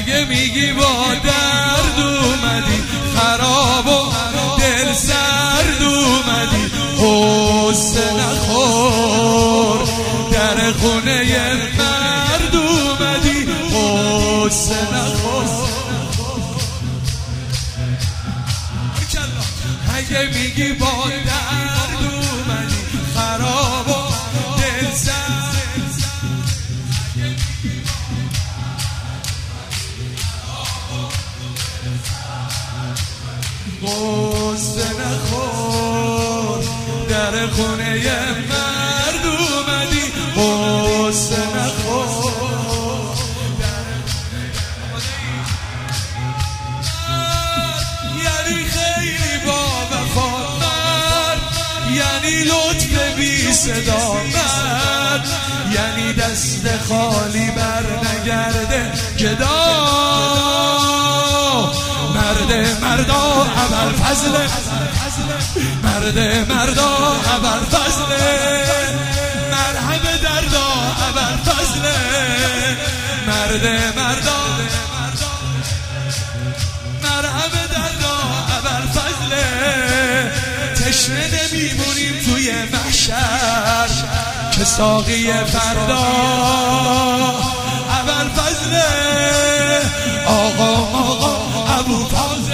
اگه میگی با درد اومدی، خراب و دل سرد اومدی، غصه نخور در خونه مرد اومدی، غصه نخور. اگه میگی با درد اومدی، خراب و دل سرد، غصه نخور در خونه مرد اومدی، غصه نخور. یعنی خیلی با وفا مرد، یعنی لطف بی صدا مرد، یعنی دست خالی بر نگرده گدا. مرد مردا ابوالفضل، مرد مردا ابوالفضل، مرهم دردا ابوالفضل، مرد مردا مرهم دردا ابوالفضل. تشنه نمیمونیم توی محشر که ساقی فردا ابوالفضل. آقا ابوالفضل،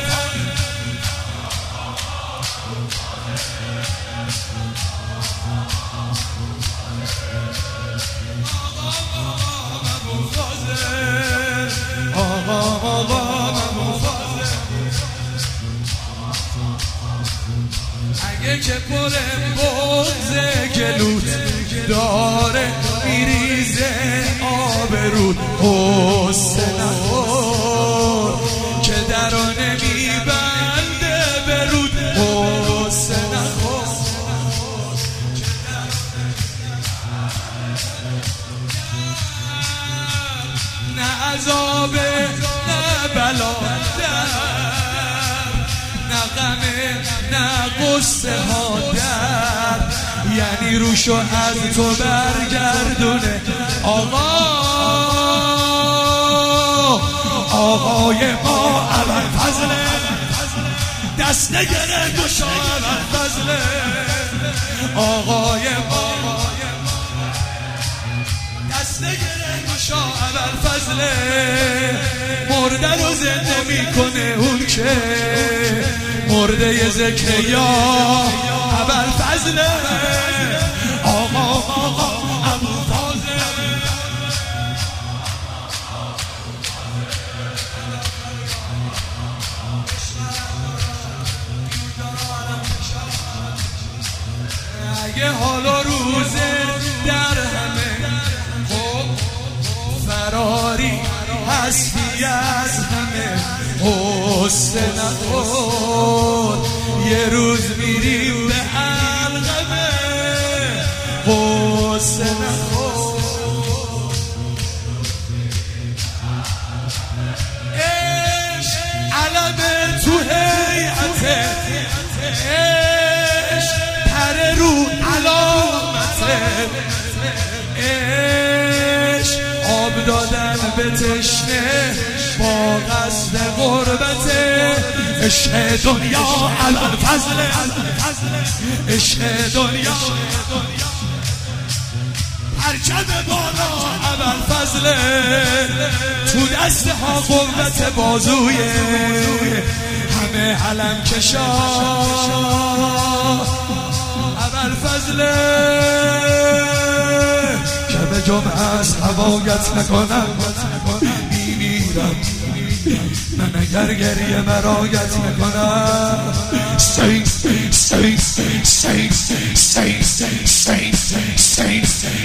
اگه که پر بغض گلوت داره میریزه آبرود، غصه نخور که درو نمیبنده برود، غصه نخور. نه عذابه نه بلا، نه غمه نه قصه ها در، یعنی روشو از تو برگردونه آقای ما ابوالفضل. دست نگره گشا ابوالفضل، آقای ما دست نگره گشا ابوالفضل. مرده رو زنده میکنه اون که مرده زکریا ابوالفضل. آقا ابوالفضل، اگه حالا روزه در همه فراری هستی از همه، غصه نخور یه روز میریم به علقمه، غصه نخور. عشق علمه تو هیئته، عشق پره رو علامته، عشق آب دادن به تشنه با قصد غربته. عشق دنیا ابوالفضل، عشق دنیا پرچم بالا ابوالفضل. تو دست ها قوت بازوی همه علم کشا ابوالفضل. که به جمعه از هوایت نکنم میمیرم من اگر گریه مرایت میکنم. Saints, saints, saints, saints, saints, saints, saints.